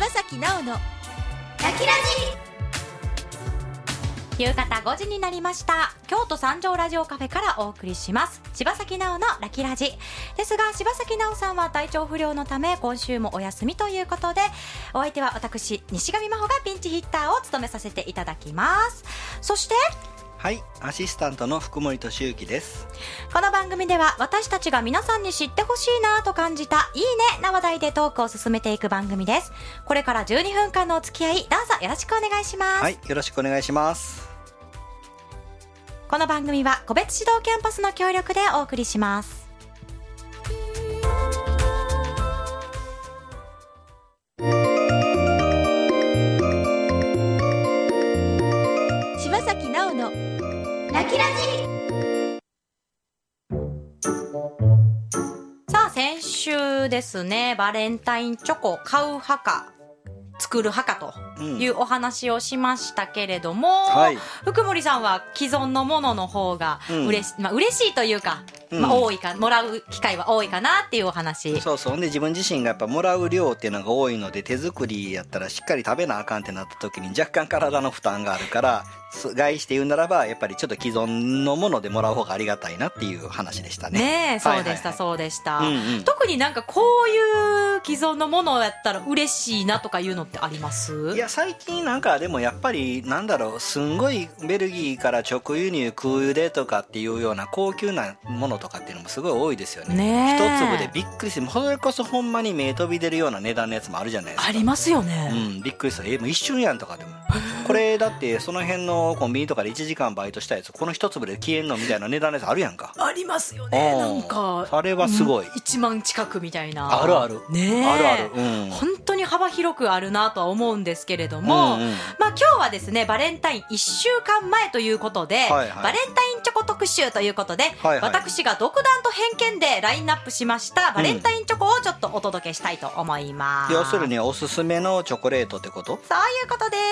柴咲奈緒のラキラジ。夕方5時になりました。京都三条ラジオカフェからお送りします柴咲奈緒のラキラジですが、柴咲奈緒さんは体調不良のため今週もお休みということで、お相手は私西上真帆がピンチヒッターを務めさせていただきます。そしてはい、アシスタントの福森俊之です。 この番組では私たちが皆さんに知ってほしいなと感じたいいねな話題でトークを進めていく番組です。これから12分間のお付き合いどうぞよろしくお願いします。 はい、よろしくお願いします。 この番組は個別指導キャンパスの協力でお送りします。 柴咲奈緒のラキラジ。 さあ先週ですね、バレンタインチョコ買う派か作る派かというお話をしましたけれども、 はい、 福森さんは既存のものの方が嬉しいというか、多いか、もらう機会は多いかなっていうお話。 そうそう。で自分自身がやっぱもらう量っていうのが多いので、手作りやったらしっかり食べなあかんってなった時に若干体の負担があるから、外して言うならばやっぱりちょっと既存のものでもらう方がありがたいなっていう話でしたね。 ねえ、そうでした、そうでした、特になんかこういう既存のものやったら嬉しいなとかいうのってあります？ いや最近なんかでもやっぱりなんだろう、すんごいベルギーから直輸入空輸でとかっていうような高級なものとかっていうのもすごい多いですよね。 ねえ、 一粒でびっくりして、それこそほんまに目飛び出るような値段のやつもあるじゃないですか。 ありますよね。 びっくりした。もう一瞬やんとかでもこれだってその辺のコンビニとかで1時間バイトしたやつ、この一粒で消えんのみたいな値段のやつあるやんか。 ありますよね。なんかあれはすごい、 1万近くみたいな。 あるあるねえ、 あるある、 本当に幅広くあるなとは思うんですけれども、まあ今日はですね、バレンタイン1週間前ということで、バレンタインチョコ特集ということで、私が独断と偏見でラインナップしましたバレンタインチョコをちょっとお届けしたいと思います。 要するにおすすめのチョコレートってこと？ そういうことです、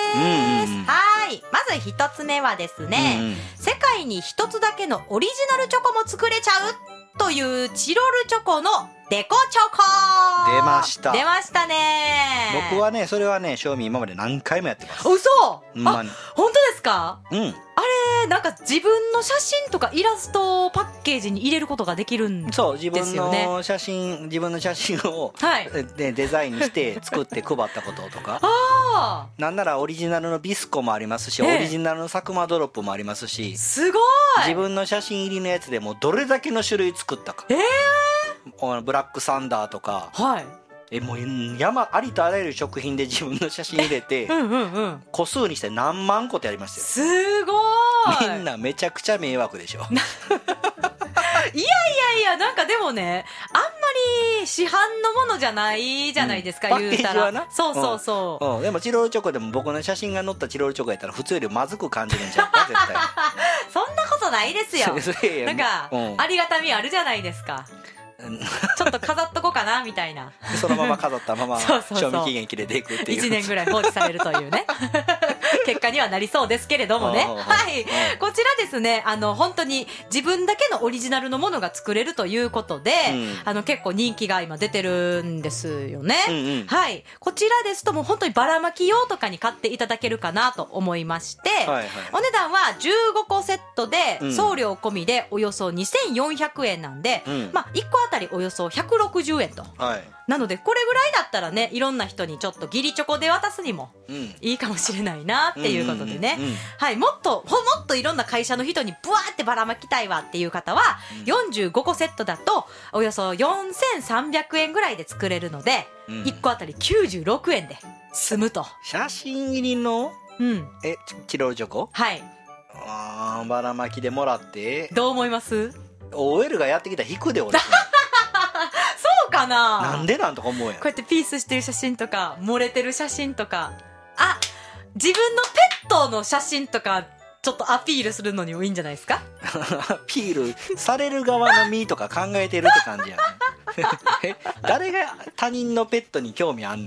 はい。まず一つ目はですね、世界に一つだけのオリジナルチョコも作れちゃうというチロルチョコのデコチョコ。 出ましたね。 僕はね、それはね、正味今まで何回もやってます。 嘘？ 本当ですか？ あれなんか自分の写真とかイラストをパッケージに入れることができるんですよね。 そう、自分の写真を、デザインして作って配ったこととかなんならオリジナルのビスコもありますし、オリジナルのサクマドロップもありますし、 すごい。 自分の写真入りのやつでもどれだけの種類作ったか、ブラックサンダーとか、もうありとあらゆる食品で自分の写真入れて個数にして何万個ってやりましたよ。 すごい。 みんなめちゃくちゃ迷惑でしょいやなんかでもね、あんまり市販のものじゃないじゃないですか、言うたら。そう、 でもチロルチョコでも僕の写真が載ったチロルチョコやったら普通よりまずく感じるんちゃうか、絶対そんなことないですよなんか、ありがたみあるじゃないですか。ちょっと飾っとこうかなみたいなそのまま飾ったまま賞味期限切れていくっていう 1年ぐらい放置されるというね結果にはなりそうですけれどもねこちらですね、本当に自分だけのオリジナルのものが作れるということで、結構人気が今出てるんですよね。こちらですともう本当にばらまき用とかに買っていただけるかなと思いまして、お値段は15個セットで送料込みでおよそ2400円なんで、1個あたりおよそ160円と、なのでこれぐらいだったらね、いろんな人にちょっと義理チョコで渡すにもいいかもしれないなっていうことでね、もっといろんな会社の人にブワーってばらまきたいわっていう方は、45個セットだとおよそ4300円ぐらいで作れるので、1個あたり96円で済むと。 写真入りのチロルチョコ、ばらまきでもらってどう思います？ OL がやってきたら引くで俺そうかな。 なんでなんとか思うやん。 こうやってピースしてる写真とか漏れてる写真とか、自分のペットの写真とかちょっとアピールするのにもいいんじゃないですかアピールされる側の身とか考えてるって感じやね誰が他人のペットに興味あんねん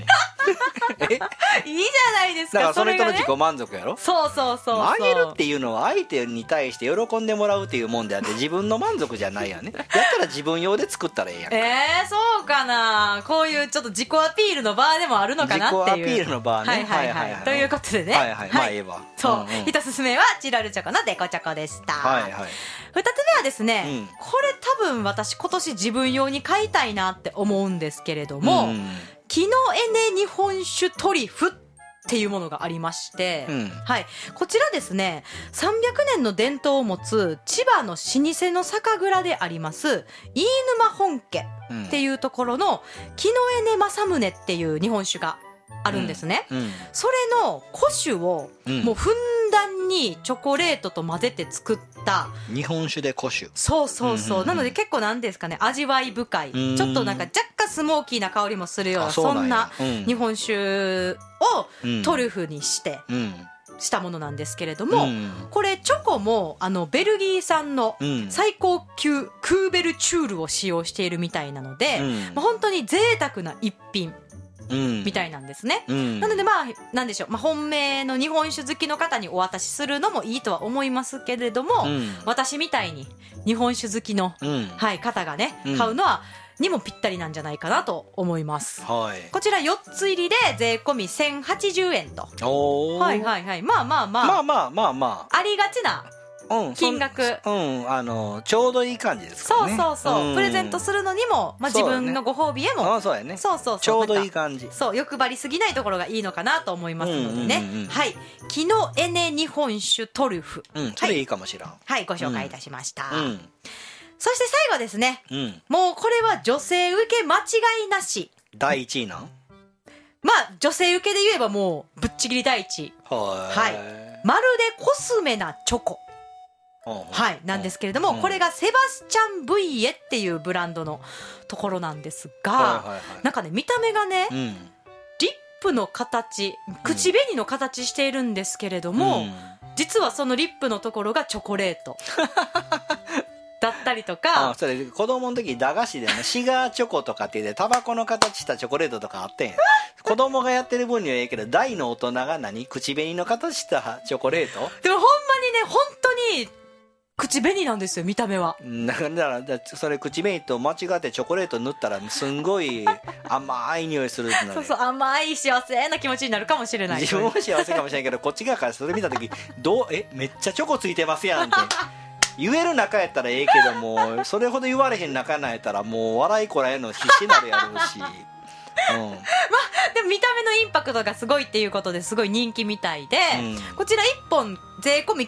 いいじゃないですか。 だからその人のれがね自己満足やろ。 そうそうそうそう。 あげるっていうのは相手に対して喜んでもらうっていうもんであって自分の満足じゃないやね。やったら自分用で作ったらええやんか。 そうかな。こういうちょっと自己アピールの場でもあるのかなっていう。 自己アピールの場ね。 はいはいはい。ということでね。 はいはい。まあええわ。 そう。一つ目はチロルチョコのデコチョコでした。 はいはい。 二つ目はですね、これ多分私今年自分用に買いたいなって思うんですけれども、キノエネ日本酒トリュフっていうものがありまして、はい、こちらですね、300年の伝統を持つ千葉の老舗の酒蔵であります飯沼本家っていうところのキノエネ正宗っていう日本酒があるんですね。それの古酒をもうふんだんにチョコレートと混ぜて作った日本酒で古酒。 そうそうそう。なので結構なんですかね、味わい深い、ちょっとなんか若干スモーキーな香りもするようなそんな日本酒をトリュフにしてしたものなんですけれども、これチョコもベルギー産の最高級クーベルチュールを使用しているみたいなので、本当に贅沢な一品みたいなんですね。なのでまあなんでしょう、本命の日本酒好きの方にお渡しするのもいいとは思いますけれども、私みたいに日本酒好きの、方がね買うのはにもぴったりなんじゃないかなと思います。こちら4つ入りで税込み1080円と。はいはいはい。まあありがちな金額、 ちょうどいい感じですかね。 そうプレゼントするのにも、自分のご褒美へもそうやね。 そうちょうどいい感じ。 そう、欲張りすぎないところがいいのかなと思いますのでね。はい、キノエネ日本酒トリュフ、 それいいかもしらん。 はい、ご紹介いたしました。そして最後ですね、もうこれは女性受け間違いなし。 第1位なん？ 女性受けで言えばもうぶっちぎり第1位。はい、まるでコスメなチョコ。はい、なんですけれども、これがセバスチャン・ブイエっていうブランドのところなんですが、なんかね見た目がね、リップの形、口紅の形しているんですけれども、実はそのリップのところがチョコレートだったりとか、 それ子供の時駄菓子でねシガーチョコとかって言ってタバコの形したチョコレートとかあってん。子供がやってる分にはええけど大の大人が口紅の形したチョコレート。 でもほんまにね、本当に口紅なんですよ、見た目は。 だからそれ口紅と間違ってチョコレート塗ったらすんごい甘い匂いするってなる。 そう甘い幸せな気持ちになるかもしれない。 自分は幸せかもしれないけどこっち側からそれ見た時めっちゃチョコついてますやんって言える仲やったらええけども、それほど言われへん仲なんやったらもう笑いこらえるの必死になるやろうしでも見た目のインパクトがすごいっていうことですごい人気みたいで、こちら1本税込み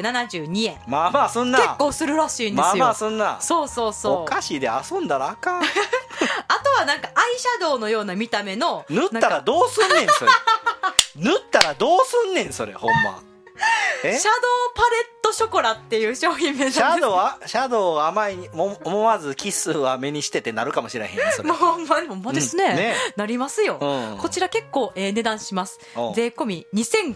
972円。 まあまあそんな結構するらしいんですよ。 まあまあそんな。 そうお菓子で遊んだらあかんあとはなんかアイシャドウのような見た目の塗ったらどうすんねんそれ塗ったらどうすんねんそれほんま。 シャドウパレットショコラっていう商品名なんです。 シャドウ甘い思わずキスは目にしてってなるかもしれへんそれ。 もうほんまですね、なりますよ、こちら結構値段します。税込み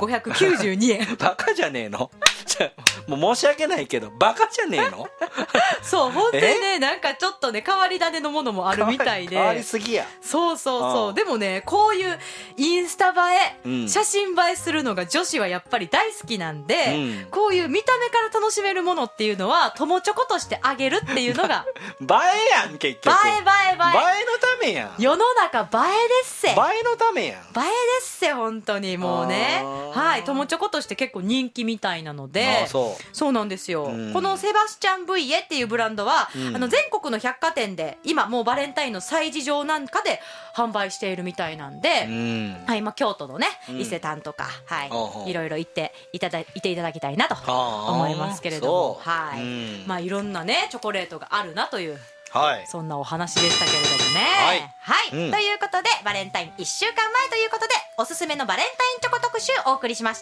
2592円バカじゃねえのもう申し訳ないけどバカじゃねえのそう本当にね、なんかちょっとね変わり種のものもあるみたいで。 変わりすぎや。 そうでもね、こういうインスタ映え、写真映えするのが女子はやっぱり大好きなんで、こういう見た目から楽しめるものっていうのは友チョコとしてあげるっていうのが映えやん結局。映えのためやん。 世の中映えですせ。 映えのためやん。映えですせ本当にもうね。はい、友チョコとして結構人気みたいなので。そうなんですよ、このセバスチャン・ブイエっていうブランドは、全国の百貨店で今もうバレンタインの催事場なんかで販売しているみたいなんで、京都のね伊勢丹とか、いろいろ行っていただきたいなと思いますけれども、いろんなねチョコレートがあるなという、そんなお話でしたけれどもね。ということでバレンタイン1週間前ということでおすすめのバレンタインチョコ特集お送りしました。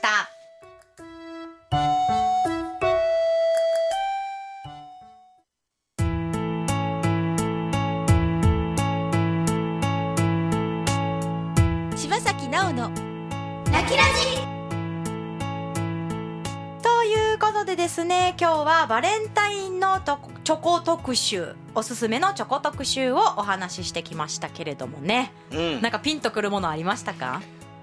柴崎直の泣きラジ。 ということででですね、今日はバレンタインのチョコ特集、おすすめのチョコ特集をお話ししてきましたけれどもね、なんかピンとくるものありましたか？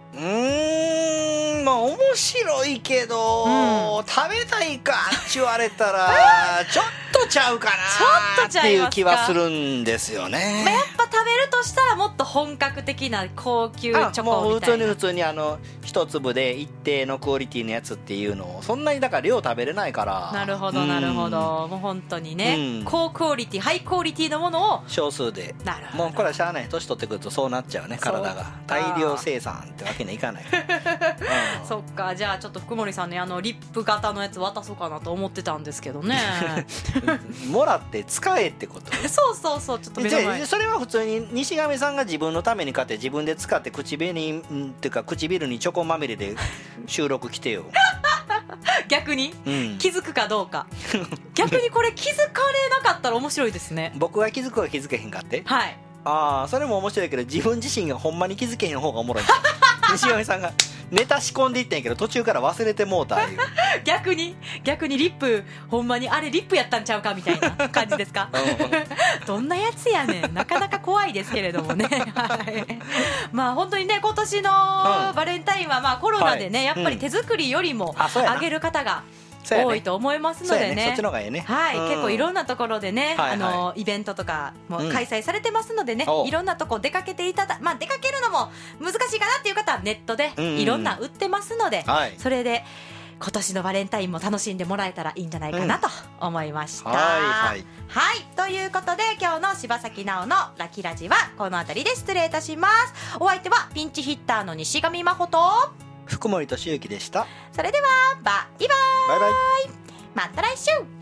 まあ面白いけど、食べたいかって言われたらちょっとちゃうかなっていう気はするんですよね。 やっぱ食べるとしたらもっと本格的な高級チョコみたいな。 もう普通に一粒で一定のクオリティのやつっていうのをそんなにだから量食べれないから。 なるほどなるほど、もう本当にね、高クオリティハイクオリティのものを少数で。もうこれはしゃあない、年取ってくるとそうなっちゃうね、体が。大量生産ってわけにはいかないそっか、じゃあちょっと福森さんね、リップ型のやつ渡そうかなと思ってたんですけどねもらって使えってことそうそうそう、ちょっと目の前に。 それは普通に西上さんが自分のために買って自分で使って唇にっていうか唇にチョコまみれで収録来てよ逆に、気づくかどうか逆にこれ気づかれなかったら面白いですね。 僕が気づくか気づけへんかって。 はい。 ああ、それも面白いけど自分自身がほんまに気づけへん方がおもろい西上さんがネタ仕込んでいったんやけど途中から忘れてもうたいう逆にリップほんまにあれリップやったんちゃうかみたいな感じですかどんなやつやねん、なかなか怖いですけれどもねはい、まあ本当にね、今年のバレンタインはまあコロナでね、やっぱり手作りよりもあげる方が多いと思いますのでね、 そっちの方がいいね。 はい、結構いろんなところでね、イベントとかも開催されてますのでね、いろんなとこ出かけてまあ出かけるのも難しいかなっていう方はネットでいろんな売ってますので、それで今年のバレンタインも楽しんでもらえたらいいんじゃないかなと思いました。はい、ということで今日の柴咲奈緒のラキラジはこの辺りで失礼いたします。お相手はピンチヒッターの西上真帆と福森俊之でした。 それではバイバイ、また来週。